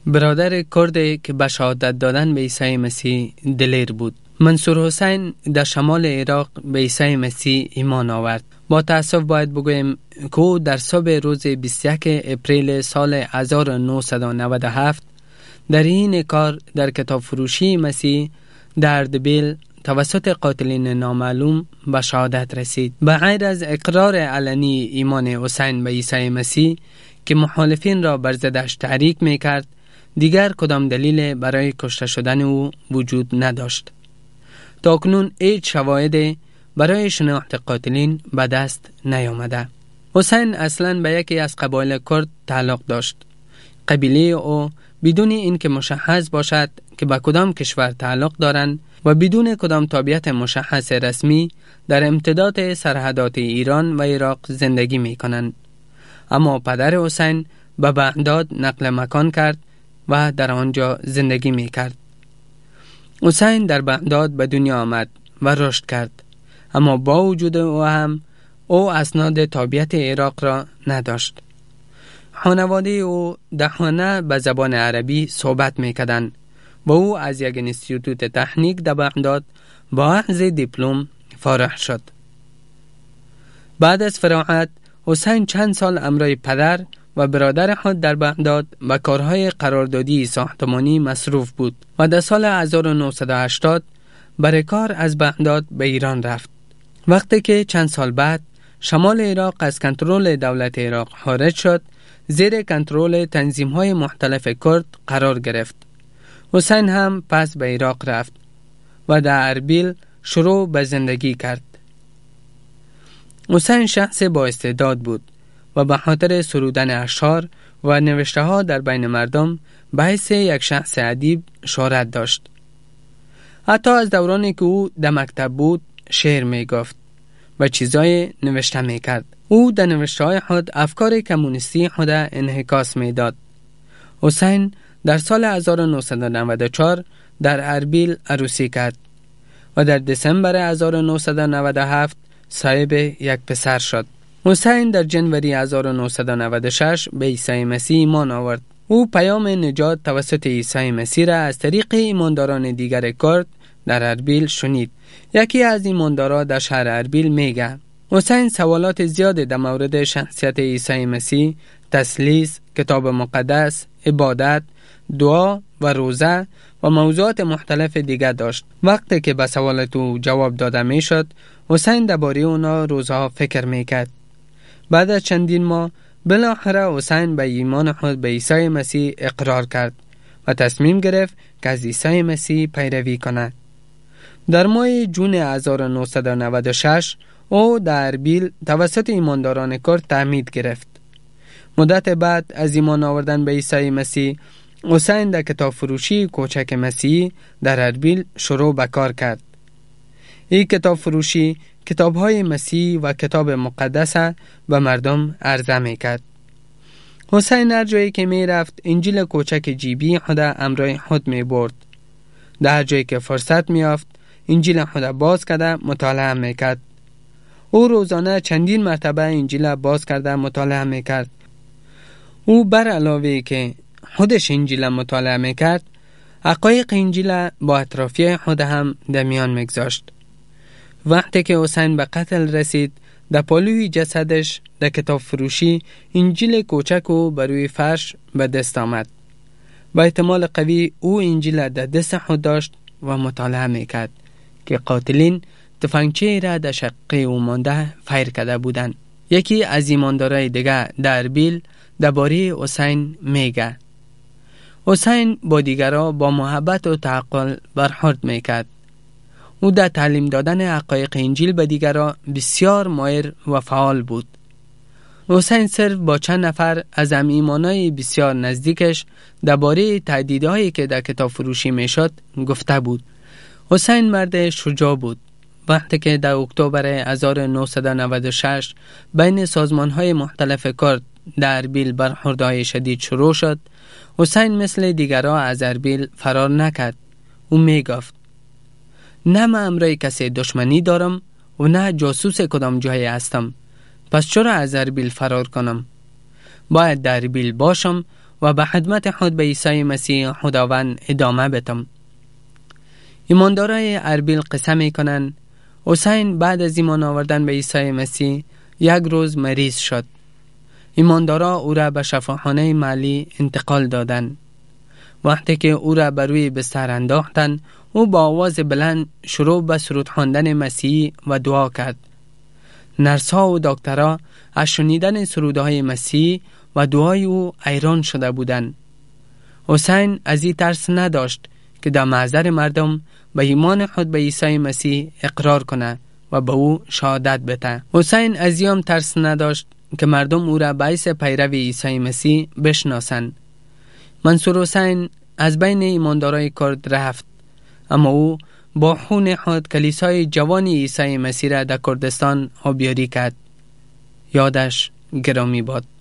برادر کرد که به شهادت دادن به عیسی مسیح دلیر بود. منصور حسین در شمال عراق به عیسی مسیح ایمان آورد. با تأسف باید بگویم که او در صبح روز 21 اپریل سال 1997 در این کار در کتاب فروشی مسیح در اردبیل توسط قاتلین نامعلوم به شهادت رسید. به غیر از اقرار علنی ایمان حسین به عیسی مسیح که مخالفین را بر ضدش تحریک می‌کرد، دیگر کدام دلیل برای کشته شدن او وجود نداشت. تاکنون هیچ شواهدی برای شناخت قاتلین به دست نیامده. حسین اصلاً به یکی از قبایل کرد تعلق داشت. قبیله او بدون اینکه مشخص باشد که به کدام کشور تعلق دارند و بدون کدام تابعیت مشخص رسمی در امتداد سرحدات ایران و عراق زندگی می کنند. اما پدر حسین به بغداد نقل مکان کرد و در آنجا زندگی می کرد. حسین در بغداد به دنیا آمد و رشد کرد، اما با وجود او اسناد تابعیت عراق را نداشت. خانواده او دهانه به زبان عربی صحبت می‌کردند و او از یک انستیتوت تکنیک در بغداد با اخذ دیپلم فارغ شد. بعد از فراغت حسین چند سال همراه پدر و برادر خود در بغداد به کارهای قراردادی ساختمانی مصروف بود و در سال 1980 برای کار از بغداد به ایران رفت. وقتی که چند سال بعد شمال عراق از کنترل دولت عراق خارج شد، زیر کنترل تنظیم‌های مختلف کرد قرار گرفت. حسین هم پس به عراق رفت و در اربیل شروع به زندگی کرد. حسین شخص با استعداد بود و به خاطر سرودن اشعار و نوشته‌ها در بین مردم به حیث یک شخص ادیب شهرت داشت. حتی از دورانی که او در مکتب بود شعر می گفت و چیزای نوشته می کرد. او در نوشته‌های خود افکار کمونیستی خود انعکاس می داد. حسین در سال 1994 در اربیل عروسی کرد و در دسامبر 1997 صاحب یک پسر شد. حسین در جنوری 1996 به عیسی مسیح ایمان آورد. او پیام نجات توسط عیسی مسیح را از طریق ایمانداران دیگر کرد در اربیل شنید. یکی از ایمانداران در شهر اربیل میگه: حسین سوالات زیادی در مورد شخصیت عیسی مسیح، تثلیث، کتاب مقدس، عبادت، دعا و روزه و موضوعات مختلف دیگر داشت. وقتی که به سوالات او جواب داده میشد، حسین درباره اونا روزها فکر میکرد. بعد از چندین ماه بالاخره حسین به ایمان خود به عیسی مسیح اقرار کرد و تصمیم گرفت که از عیسی مسیح پیروی کند. در ماه جون 1996 او در اربیل توسط ایمانداران کرد تعمید گرفت. مدت بعد از ایمان آوردن به عیسی مسیح، حسین در کتاب فروشی کوچک مسیحی در اربیل شروع به کار کرد. این کتاب فروشی کتاب‌های مسیحی و کتاب مقدس به مردم عرضه می‌کرد. حسین هر جایی که می‌رفت انجیل کوچک جیبی خود همراه خود می‌برد. در هر جایی که فرصت می‌یافت انجیل خود باز کرده مطالعه می‌کرد. او روزانه چندین مرتبه انجیل باز کرده مطالعه می‌کرد. او بر علاوه که خودش انجیل مطالعه می‌کرد، حقایق انجیل با اطرافیان خود هم در میان می‌گذاشت. وقتی که حسین به قتل رسید، در پالوی جسدش در کتاب فروشی انجیل کوچک او بر روی فرش به دست آمد. با احتمال قوی او انجیل در دست خود داشت و مطالعه میکرد که قاتلین تفنگچه را در شقه او مانده فیر کرده بودند. یکی از ایماندارای دیگر در اربیل درباره حسین میگه: حسین با دیگران با محبت و تعقل برخورد میکرد. او در تعلیم دادن حقایق انجیل به دیگران بسیار ماهر و فعال بود. حسین صرف با چند نفر از هم ایمانای بسیار نزدیکش درباره تهدیدهایی که در کتاب فروشی میشد گفته بود. حسین مرد شجاع بود. وقتی که در اکتبر 1996 بین سازمان‌های مختلف کرد در اربیل برخوردهای شدید شروع شد، حسین مثل دیگران از اربیل فرار نکرد. او میگفت: نه من امرای کسی دشمنی دارم و نه جاسوس کدام جایی هستم، پس چرا از اربیل فرار کنم؟ باید در اربیل باشم و به خدمت خود به عیسی مسیح خداوند ادامه بدم. ایماندارای اربیل قصه می کنند حسین بعد از ایمان آوردن به عیسی مسیح یک روز مریض شد. ایماندارا او را به شفاخانه محلی انتقال دادند. وقتی که او را بر روی بستر انداختند، او با آواز بلند شروع به سرود خواندن مسیح و دعا کرد. نرس‌ها و دکترها از شنیدن سرودهای مسیح و دعای او حیران شده بودند. حسین از این ترس نداشت که در محضر مردم به ایمان خود به عیسی مسیح اقرار کنه و به او شهادت بده. حسین از این ترس نداشت که مردم او را به حیث پیرو عیسی مسیح بشناسند. منصور حسین از بین ایماندارای کرد رفت، اما او با خون خود کلیسای جوان عیسی مسیح را در کردستان آبیاری کرد. یادش گرامی باد.